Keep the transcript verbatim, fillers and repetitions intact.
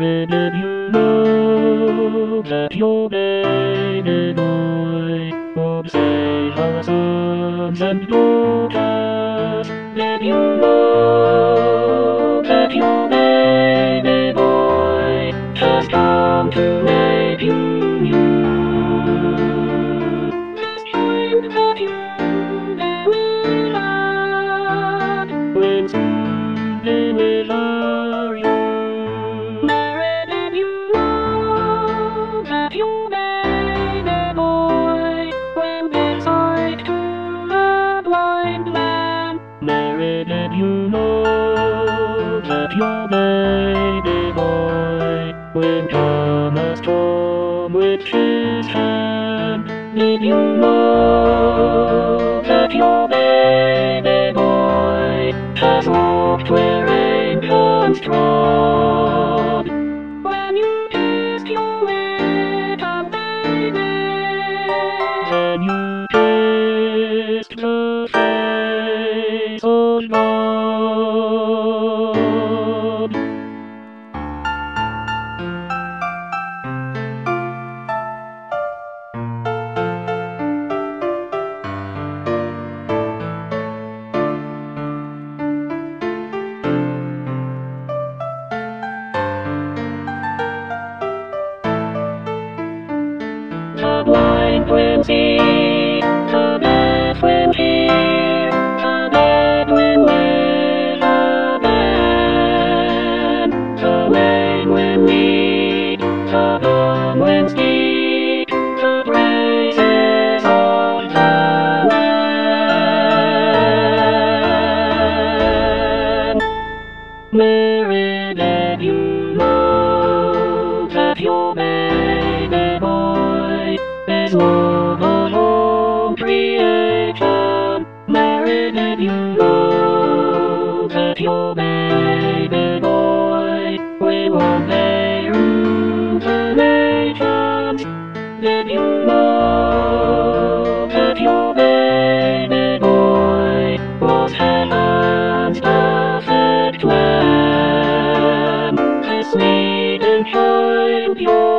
Mary, did you know that your baby boy would say her sons and daughters? Did you know that your baby boy has come to make you you? This child that you dearly loved will soon be without you. Mary, did you know that your baby boy will be sight to a blind man? Mary, did you know that your baby boy will calm a storm with his hand? Did you know that your baby boy has walked where angels trod? When you kissed your little baby, then you kissed the face of God. The blind will see, the deaf will hear, the dead will live again. The lame will lead, the dumb will speak, the praises of the Lamb. Mary, did you know that your baby boy is Lord of all creation? Mary, did you know that your baby boy will one day rule the nations? Did you know that your baby boy was heaven's perfect lamb? The sweet and kind pure